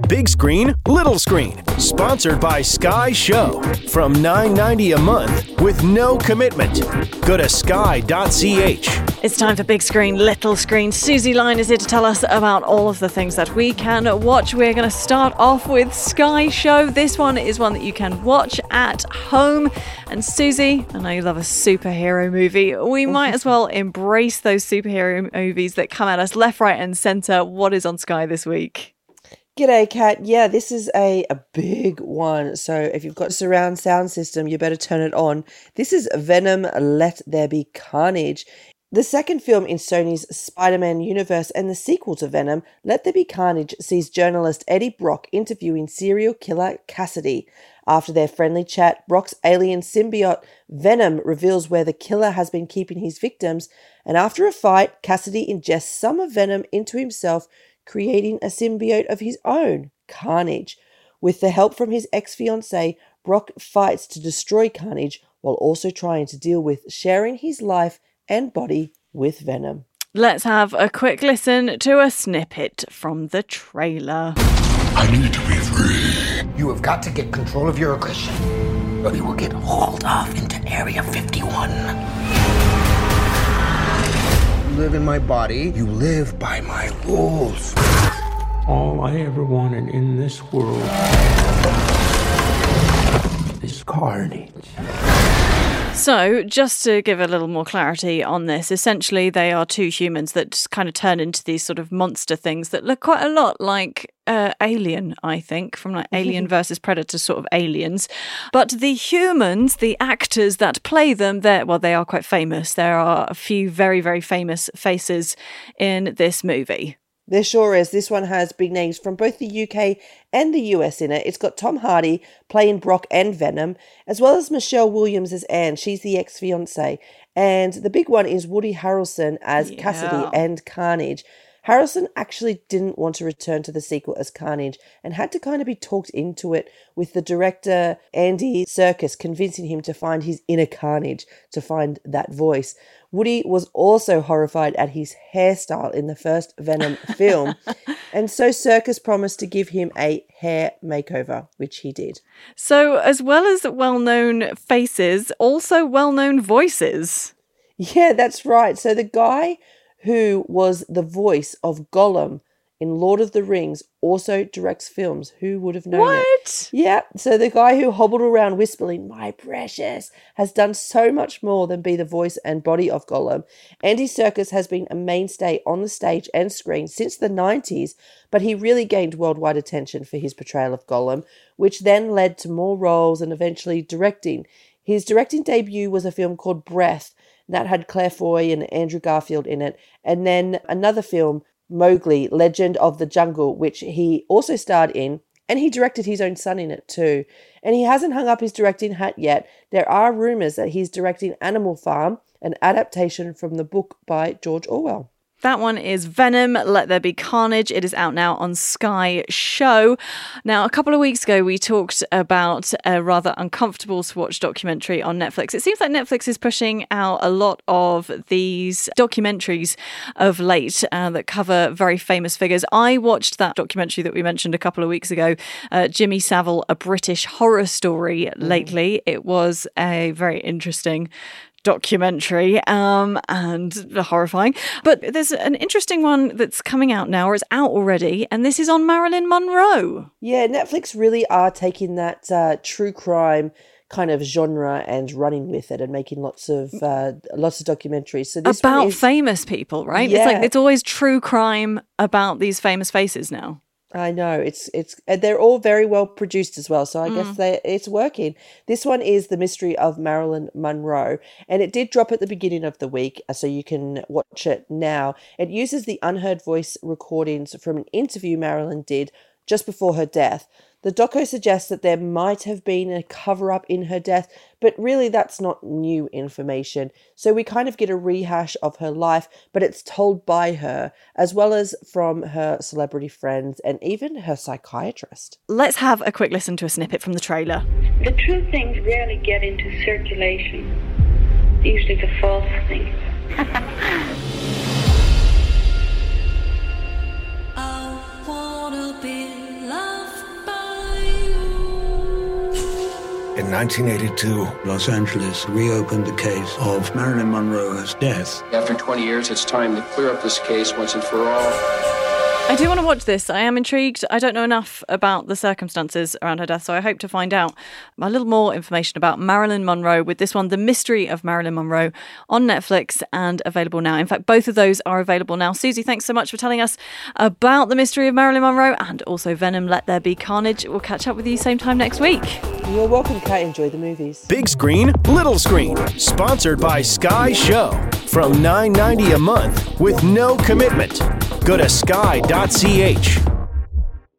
Big Screen, Little Screen, sponsored by Sky Show. From $9.90 a month with no commitment. Go to sky.ch. It's time for Big Screen, Little Screen. Susie Line is here to tell us about all of the things that we can watch. We're going to start off with Sky Show. This one is one that you can watch at home. And Susie, I know you love a superhero movie. We might as well embrace those superhero movies that come at us left, right and centre. What is on Sky this week? G'day, Kat. Yeah, this is a big one. So if you've got surround sound system, you better turn it on. This is Venom, Let There Be Carnage. The second film in Sony's Spider-Man universe and the sequel to Venom, Let There Be Carnage, sees journalist Eddie Brock interviewing serial killer Cassidy. After their friendly chat, Brock's alien symbiote Venom reveals where the killer has been keeping his victims, and after a fight, Cassidy ingests some of Venom into himself, creating a symbiote of his own, Carnage. With the help from his ex-fiancée, Brock fights to destroy Carnage while also trying to deal with sharing his life and body with Venom. Let's have a quick listen to a snippet from the trailer. I need to be free. You have got to get control of your aggression, or you will get hauled off into Area 51. You live in my body. You live by my rules. All I ever wanted in this world is carnage. So, just to give a little more clarity on this, essentially they are two humans that just kind of turn into these sort of monster things that look quite a lot like Alien, I think, from like Alien versus Predator sort of aliens. But the humans, the actors that play them, they are quite famous. There are a few very, very famous faces in this movie. There sure is. This one has big names from both the UK and the US in it. It's got Tom Hardy playing Brock and Venom, as well as Michelle Williams as Anne. She's the ex-fiancée. And the big one is Woody Harrelson as Cassidy and Carnage. Harrelson actually didn't want to return to the sequel as Carnage and had to kind of be talked into it, with the director Andy Serkis convincing him to find his inner Carnage, to find that voice. Woody was also horrified at his hairstyle in the first Venom film, and so Serkis promised to give him a hair makeover, which he did. So, as well as well-known faces, also well-known voices. Yeah, that's right. So the guy who was the voice of Gollum in Lord of the Rings also directs films. Who would have known it? Yeah, so the guy who hobbled around whispering, "My precious," has done so much more than be the voice and body of Gollum. Andy Serkis has been a mainstay on the stage and screen since the 90s, but he really gained worldwide attention for his portrayal of Gollum, which then led to more roles and eventually directing. His directing debut was a film called Breath, that had Claire Foy and Andrew Garfield in it, and then another film, Mowgli, Legend of the Jungle, which he also starred in, and he directed his own son in it too. And he hasn't hung up his directing hat yet. There are rumours that he's directing Animal Farm, an adaptation from the book by George Orwell. That one is Venom, Let There Be Carnage. It is out now on Sky Show. Now, a couple of weeks ago, we talked about a rather uncomfortable to watch documentary on Netflix. It seems like Netflix is pushing out a lot of these documentaries of late that cover very famous figures. I watched that documentary that we mentioned a couple of weeks ago, Jimmy Savile, A British Horror Story, lately. It was a very interesting documentary and horrifying. But there's an interesting one that's coming out now, or it's out already, and this is on Marilyn Monroe. Yeah, Netflix really are taking that true crime kind of genre and running with it and making lots of documentaries. So this about one is famous people, right? Yeah. It's always true crime about these famous faces now. I know, it's they're all very well produced as well, so I guess it's working. This one is The Mystery of Marilyn Monroe, and it did drop at the beginning of the week, so you can watch it now. It uses the unheard voice recordings from an interview Marilyn did just before her death. The doco suggests that there might have been a cover-up in her death, but really that's not new information. So we kind of get a rehash of her life, but it's told by her, as well as from her celebrity friends and even her psychiatrist. Let's have a quick listen to a snippet from the trailer. The true things rarely get into circulation. Usually the false things. I wanna be loved. In 1982, Los Angeles reopened the case of Marilyn Monroe's death. After 20 years, it's time to clear up this case once and for all. I do want to watch this. I am intrigued. I don't know enough about the circumstances around her death, so I hope to find out a little more information about Marilyn Monroe with this one, The Mystery of Marilyn Monroe, on Netflix and available now. In fact, both of those are available now. Susie, thanks so much for telling us about The Mystery of Marilyn Monroe and also Venom, Let There Be Carnage. We'll catch up with you same time next week. You're welcome, Kate. Enjoy the movies. Big Screen, Little Screen, sponsored by Sky Show. From $9.90 a month with no commitment. Go to sky.ch.